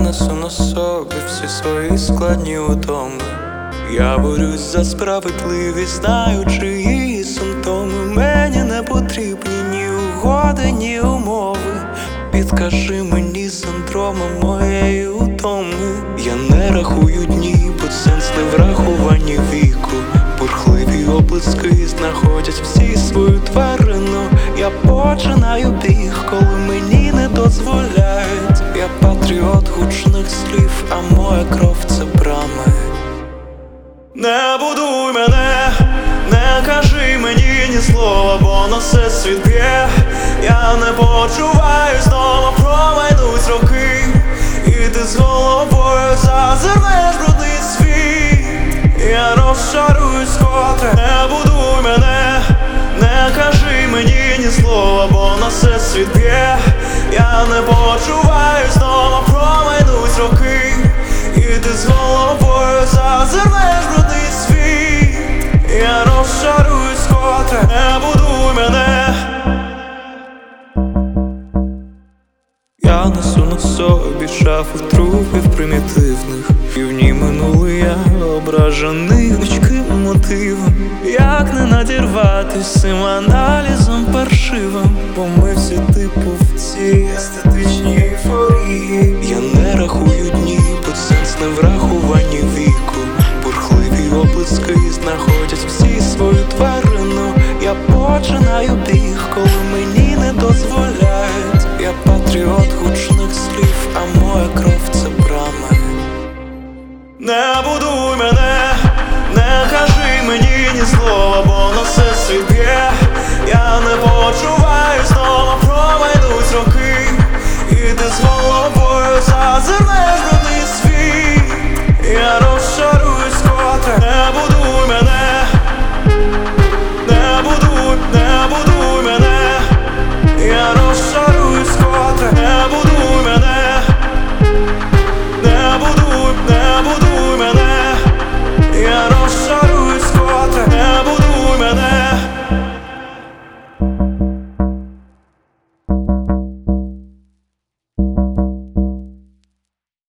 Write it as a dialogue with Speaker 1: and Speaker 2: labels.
Speaker 1: несу на собі всі свої складні утоми. Я борюсь за справедливість, знаючи її симптоми. Мені не потрібні ні угоди, ні умови. Підкажи мені синдрома моєї утоми. Я не рахую дні, бо сенс не в рахуванні віку. Бурхливі оплески знаходять всі свою тварину. Я починаю біг, коли мені не дозволяють. Я патріот гучних слів, а моя кров — це брами. Не будуй мене, не кажи мені ні слова, бо на все світ б'є. Я не почуваю, знову промайнуть роки, і ти з головою зазирнеш брудний світ. Я розчаруюсь котре. Не будуй мене, не кажи мені ні слова, бо на все світ б'є. Я не почуваю, знову промайнуть роки, і ти з головою зазирнеш брудний світ. Я розчаруюсь котре. Не будуй мене. Я несу на собі шафу трупів примітивних, і в ній минулий я ображений людським мотивом. Як не надірватись цим аналізом паршивим, бо ми всі типу в цій естетичній ейфорії. Я не рахую дні, бо сенс не в рахуванні віку. Бурхливі оплески знаходять всі свою тварину. Я починаю біг, коли мені не дозволяють. Я патріот гучних слів, а моя кров — це брами. Не будуй мене,